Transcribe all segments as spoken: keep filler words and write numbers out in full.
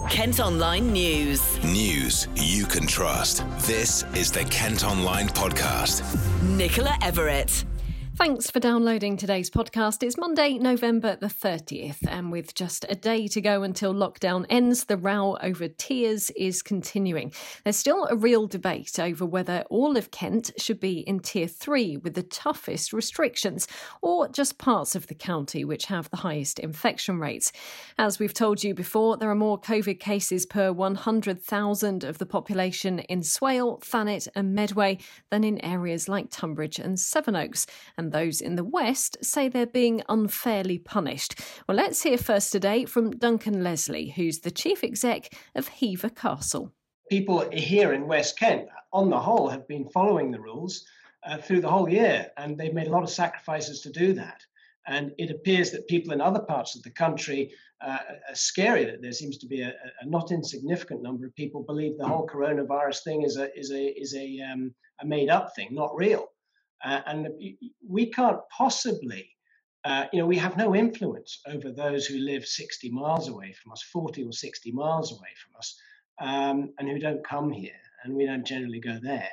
Kent Online News. News you can trust. This is the Kent Online Podcast. Nicola Everett. Thanks for downloading today's podcast. It's Monday, November the thirtieth, and with just a day to go until lockdown ends, the row over tiers is continuing. There's still a real debate over whether all of Kent should be in Tier three with the toughest restrictions, or just parts of the county which have the highest infection rates. As we've told you before, there are more COVID cases per one hundred thousand of the population in Swale, Thanet and Medway than in areas like Tunbridge and Sevenoaks. And those in the west say they're being unfairly punished. Well, let's hear first today from Duncan Leslie, who's the chief exec of Hever Castle. People here in West Kent, on the whole, have been following the rules uh, through the whole year, and they've made a lot of sacrifices to do that. And it appears that people in other parts of the country uh, are scary that there seems to be a, a not insignificant number of people believe the whole coronavirus thing is a is a is a, um, a made-up thing, not real. Uh, and we can't possibly, uh, you know, we have no influence over those who live sixty miles away from us, forty or sixty miles away from us, um, and who don't come here, and we don't generally go there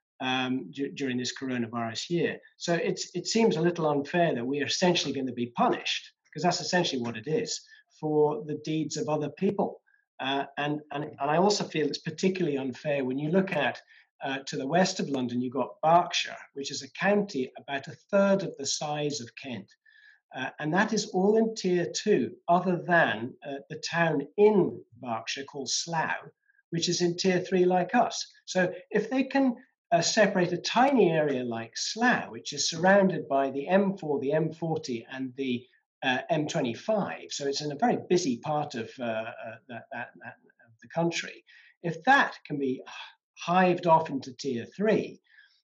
um, d- during this coronavirus year. So it's it seems a little unfair that we are essentially going to be punished, because that's essentially what it is, for the deeds of other people. Uh, and, and, and I also feel it's particularly unfair when you look at Uh, to the west of London, you've got Berkshire, which is a county about a third of the size of Kent. Uh, and that is all in Tier two, other than uh, the town in Berkshire called Slough, which is in Tier three like us. So if they can uh, separate a tiny area like Slough, which is surrounded by the M four, the M forty and the uh, M twenty-five, so it's in a very busy part of, uh, uh, that, that, that, of the country, if that can be hived off into Tier three,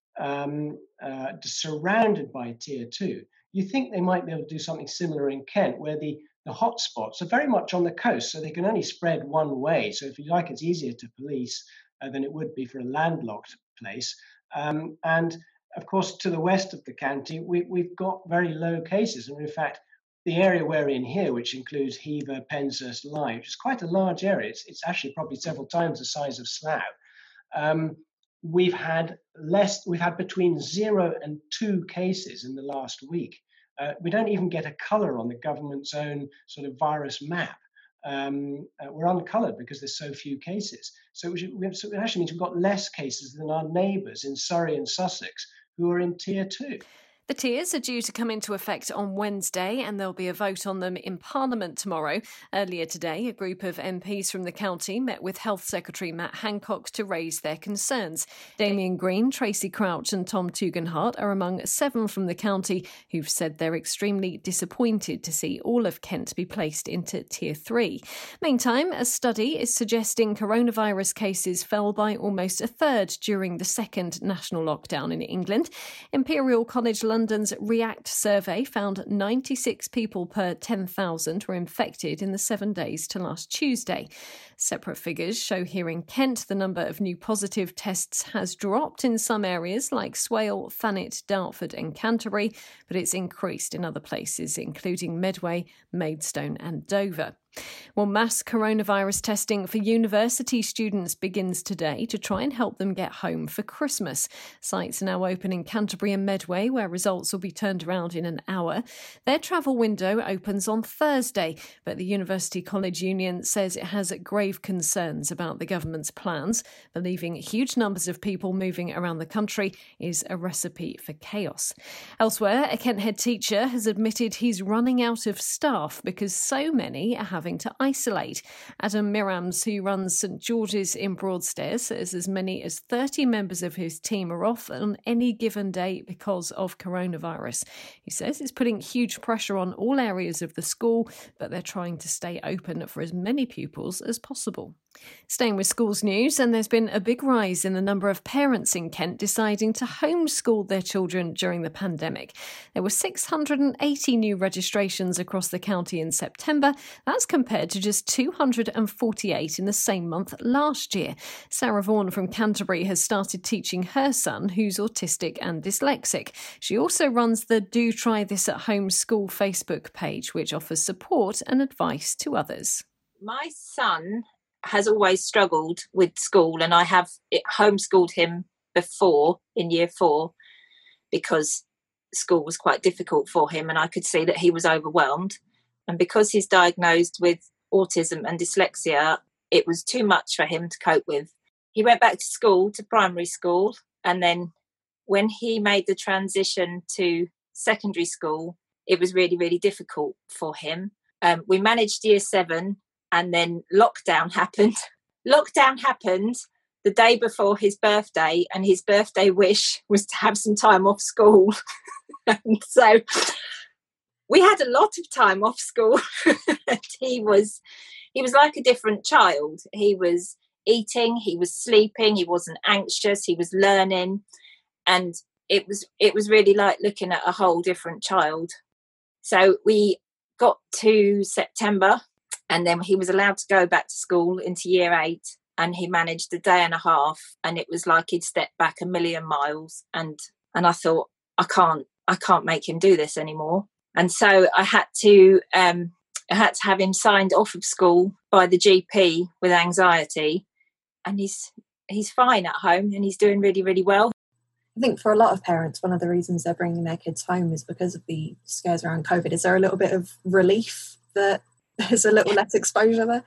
um, uh, surrounded by Tier two, you think they might be able to do something similar in Kent, where the, the hotspots are very much on the coast, so they can only spread one way. So if you like, it's easier to police uh, than it would be for a landlocked place. Um, and of course, to the west of the county, we, we've got very low cases. And in fact, the area we're in here, which includes Hever, Penshurst, Lyme, which is quite a large area, it's, it's actually probably several times the size of Slough. Um, we've had less, we've had between zero and two cases in the last week. Uh, we don't even get a colour on the government's own sort of virus map. Um, uh, we're uncoloured because there's so few cases. So, we should, we have, so it actually means we've got less cases than our neighbours in Surrey and Sussex, who are in Tier two. The tiers are due to come into effect on Wednesday, and there'll be a vote on them in Parliament tomorrow. Earlier today, a group of M Ps from the county met with Health Secretary Matt Hancock to raise their concerns. Damien Green, Tracy Crouch and Tom Tugendhat are among seven from the county who've said they're extremely disappointed to see all of Kent be placed into Tier three. Meantime, a study is suggesting coronavirus cases fell by almost a third during the second national lockdown in England. Imperial College London's React survey found ninety-six people per ten thousand were infected in the seven days to last Tuesday. Separate figures show here in Kent the number of new positive tests has dropped in some areas like Swale, Thanet, Dartford and Canterbury, but it's increased in other places, including Medway, Maidstone and Dover. Well, mass coronavirus testing for university students begins today to try and help them get home for Christmas. Sites are now open in Canterbury and Medway, where results will be turned around in an hour. Their travel window opens on Thursday, but the University College Union says it has grave concerns about the government's plans, believing huge numbers of people moving around the country is a recipe for chaos. Elsewhere, a Kent head teacher has admitted he's running out of staff because so many are having to isolate. Adam Mirams, who runs St George's in Broadstairs, says as many as thirty members of his team are off on any given day because of coronavirus. He says it's putting huge pressure on all areas of the school, but they're trying to stay open for as many pupils as possible. Staying with schools news, and there's been a big rise in the number of parents in Kent deciding to homeschool their children during the pandemic. There were six hundred eighty new registrations across the county in September. That's compared to just two hundred forty-eight in the same month last year. Sarah Vaughan from Canterbury has started teaching her son, who's autistic and dyslexic. She also runs the Do Try This at Home School Facebook page, which offers support and advice to others. My son has always struggled with school, and I have homeschooled him before in year four because school was quite difficult for him and I could see that he was overwhelmed. And because he's diagnosed with autism and dyslexia, it was too much for him to cope with. He went back to school, to primary school, and then when he made the transition to secondary school, it was really, really difficult for him. Um, we managed year seven, and then lockdown happened. Lockdown happened the day before his birthday, and his birthday wish was to have some time off school. And so we had a lot of time off school. And he was he was like a different child. He was eating, he was sleeping, he wasn't anxious, he was learning, and it was it was really like looking at a whole different child. So we got to September, and then he was allowed to go back to school into year eight, and he managed a day and a half, and it was like he'd stepped back a million miles. And and I thought, I can't I can't make him do this anymore. And so I had to um, I had to have him signed off of school by the G P with anxiety, and he's he's fine at home and he's doing really, really well. I think for a lot of parents, one of the reasons they're bringing their kids home is because of the scares around COVID. Is there a little bit of relief that there's a little less exposure there?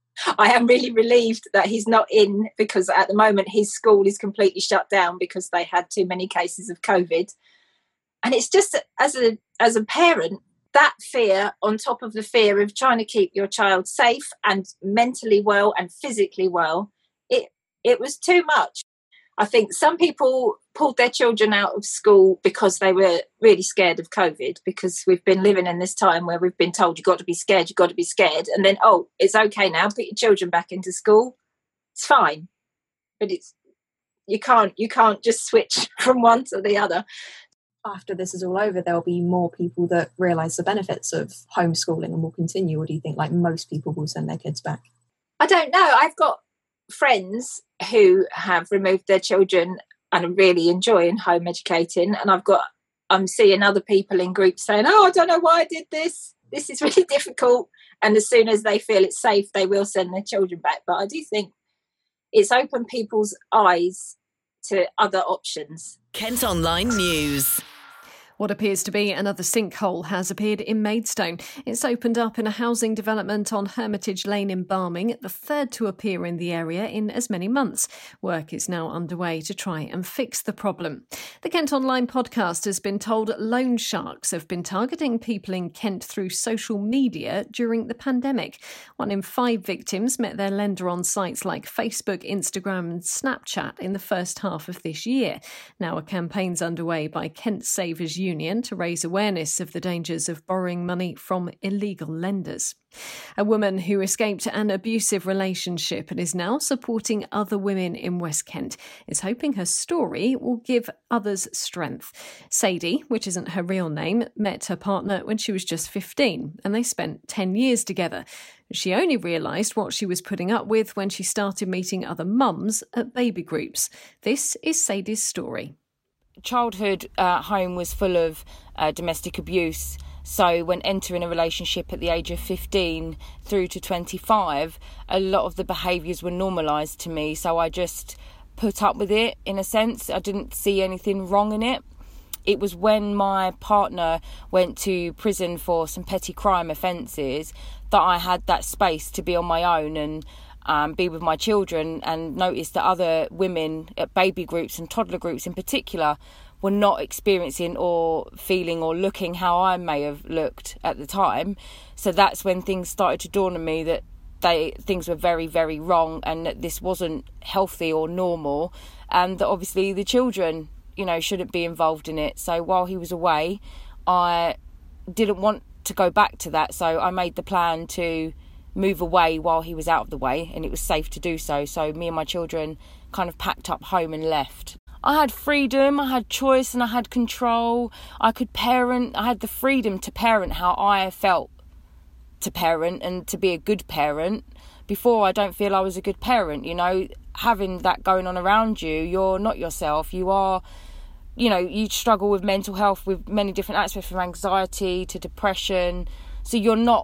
I am really relieved that he's not in, because at the moment his school is completely shut down because they had too many cases of COVID. And it's just, as a as a parent, that fear on top of the fear of trying to keep your child safe and mentally well and physically well, it it was too much. I think some people pulled their children out of school because they were really scared of COVID, because we've been living in this time where we've been told you've got to be scared, you've got to be scared. And then, oh, it's okay now, put your children back into school. It's fine. But it's you can't you can't just switch from one to the other. After this is all over, there'll be more people that realise the benefits of homeschooling and will continue? Or do you think like most people will send their kids back? I don't know. I've got friends who have removed their children and are really enjoying home educating, and I've got I'm seeing other people in groups saying, oh, I don't know why I did this, this is really difficult, and as soon as they feel it's safe they will send their children back. But I do think it's opened people's eyes to other options. Kent Online News. What appears to be another sinkhole has appeared in Maidstone. It's opened up in a housing development on Hermitage Lane in Barming, the third to appear in the area in as many months. Work is now underway to try and fix the problem. The Kent Online podcast has been told loan sharks have been targeting people in Kent through social media during the pandemic. One in five victims met their lender on sites like Facebook, Instagram and Snapchat in the first half of this year. Now a campaign's underway by Kent Savers Union Union to raise awareness of the dangers of borrowing money from illegal lenders. A woman who escaped an abusive relationship and is now supporting other women in West Kent is hoping her story will give others strength. Sadie, which isn't her real name, met her partner when she was just fifteen and they spent ten years together. She only realised what she was putting up with when she started meeting other mums at baby groups. This is Sadie's story. Childhood uh, home was full of uh, domestic abuse, so when entering a relationship at the age of fifteen through to twenty-five, a lot of the behaviours were normalised to me, so I just put up with it in a sense. I didn't see anything wrong in it. It was when my partner went to prison for some petty crime offences that I had that space to be on my own and Um, be with my children, and noticed that other women at baby groups and toddler groups in particular were not experiencing or feeling or looking how I may have looked at the time. So that's when things started to dawn on me that they things were very, very wrong, and that this wasn't healthy or normal, and that obviously the children, you know, shouldn't be involved in it. So while he was away, I didn't want to go back to that, so I made the plan to move away while he was out of the way, and it was safe to do so. So me and my children kind of packed up home and left. I had freedom, I had choice, and I had control. I could parent, I had the freedom to parent how I felt to parent and to be a good parent. Before, I don't feel I was a good parent, you know, having that going on around you, you're not yourself. You are, you know, you struggle with mental health, with many different aspects, from anxiety to depression. So you're not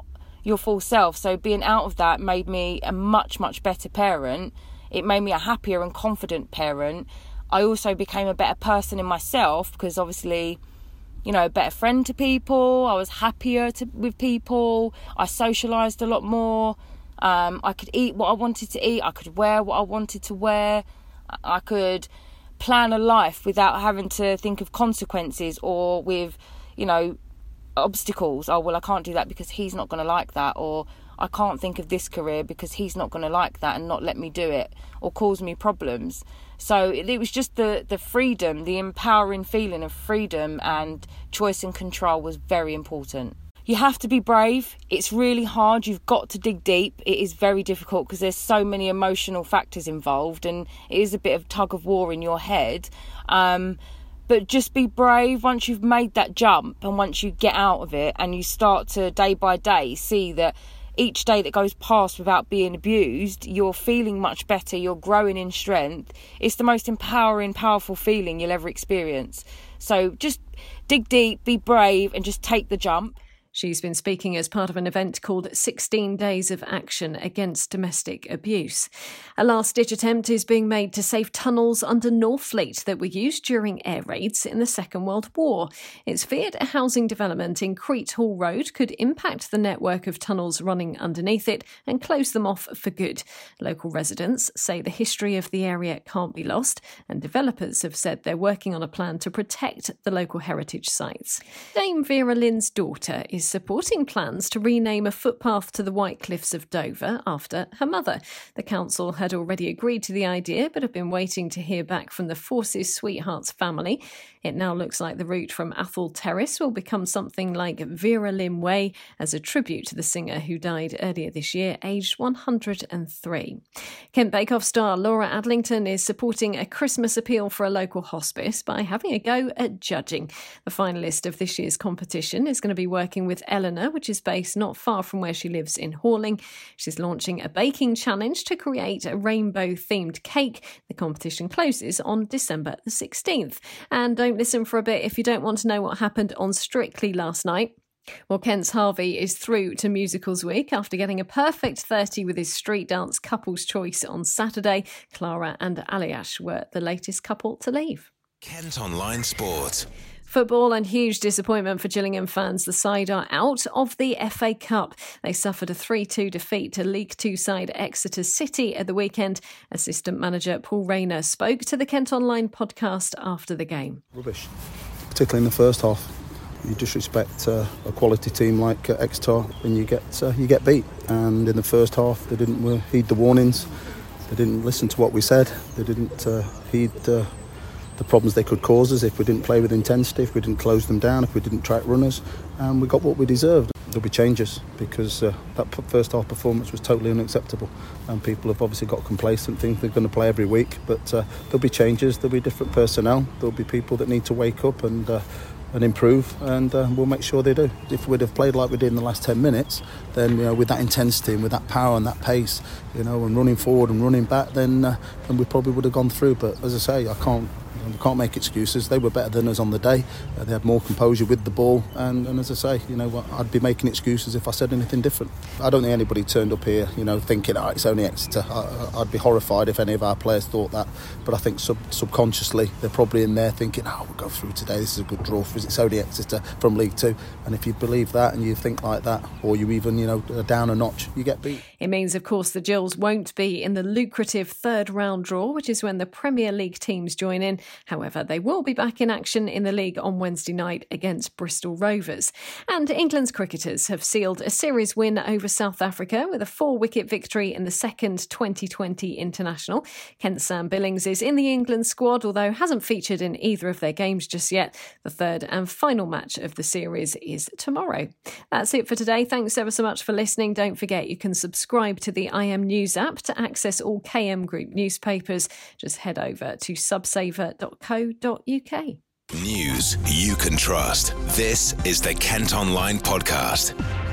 your full self. So being out of that made me a much, much better parent. It made me a happier and confident parent. I also became a better person in myself because obviously, you know, a better friend to people. I was happier to, with people. I socialised a lot more. Um, I could eat what I wanted to eat. I could wear what I wanted to wear. I could plan a life without having to think of consequences or with, you know, obstacles. Oh, well, I can't do that because he's not going to like that, or I can't think of this career because he's not going to like that and not let me do it or cause me problems. So it, it was just the, the freedom, the empowering feeling of freedom and choice and control was very important. You have to be brave. It's really hard. You've got to dig deep. It is very difficult because there's so many emotional factors involved and it is a bit of tug of war in your head. Um, but just be brave once you've made that jump and once you get out of it and you start to day by day see that each day that goes past without being abused, you're feeling much better, you're growing in strength. It's the most empowering, powerful feeling you'll ever experience. So just dig deep, be brave and just take the jump. She's been speaking as part of an event called sixteen Days of Action Against Domestic Abuse. A last-ditch attempt is being made to save tunnels under Northfleet that were used during air raids in the Second World War. It's feared a housing development in Crete Hall Road could impact the network of tunnels running underneath it and close them off for good. Local residents say the history of the area can't be lost, and developers have said they're working on a plan to protect the local heritage sites. Dame Vera Lynn's daughter is supporting plans to rename a footpath to the White Cliffs of Dover after her mother. The council had already agreed to the idea but have been waiting to hear back from the Forces Sweethearts family. It now looks like the route from Athol Terrace will become something like Vera Lynn Way as a tribute to the singer who died earlier this year, aged one hundred and three. Kent Bake Off star Laura Adlington is supporting a Christmas appeal for a local hospice by having a go at judging. The finalist of this year's competition is going to be working with Eleanor, which is based not far from where she lives in Horling. She's launching a baking challenge to create a rainbow-themed cake. The competition closes on December the sixteenth. And don't listen for a bit if you don't want to know what happened on Strictly last night. Well, Kent's Harvey is through to Musicals Week after getting a perfect thirty with his street dance couple's choice on Saturday. Clara and Aliash were the latest couple to leave. Kent Online Sport. Football and huge disappointment for Gillingham fans. The side are out of the F A Cup. They suffered a three two defeat to League Two side Exeter City at the weekend. Assistant manager Paul Rayner spoke to the Kent Online podcast after the game. Rubbish, particularly in the first half. You disrespect uh, a quality team like uh, Exeter and you get uh, you get beat. And in the first half, they didn't uh, heed the warnings. They didn't listen to what we said. They didn't uh, heed uh, the problems they could cause us if we didn't play with intensity, if we didn't close them down, if we didn't track runners, and we got what we deserved. There'll be changes because uh, that first half performance was totally unacceptable, and people have obviously got complacent, think they're going to play every week, but uh, there'll be changes, there'll be different personnel, there'll be people that need to wake up and uh, and improve, and uh, we'll make sure they do. If we'd have played like we did in the last ten minutes, then, you know, with that intensity and with that power and that pace, you know, and running forward and running back, then uh, then we probably would have gone through. But as I say, I can't we can't make excuses. They were better than us on the day. Uh, they had more composure with the ball, and, and as I say, you know, I'd be making excuses if I said anything different. I don't think anybody turned up here, you know, thinking, oh, it's only Exeter. I, I'd be horrified if any of our players thought that. But I think sub- subconsciously they're probably in there thinking, oh, we'll go through today. This is a good draw for us. It's only Exeter from League Two. And if you believe that and you think like that, or you even, you know, down a notch, you get beat. It means, of course, the Gills won't be in the lucrative third round draw, which is when the Premier League teams join in. However, they will be back in action in the league on Wednesday night against Bristol Rovers. And England's cricketers have sealed a series win over South Africa with a four-wicket victory in the second twenty twenty international. Kent's Sam Billings is in the England squad, although hasn't featured in either of their games just yet. The third and final match of the series is tomorrow. That's it for today. Thanks ever so much for listening. Don't forget you can subscribe to the I M News app to access all K M Group newspapers. Just head over to subsaver dot co dot uk. News you can trust. This is the Kent Online Podcast.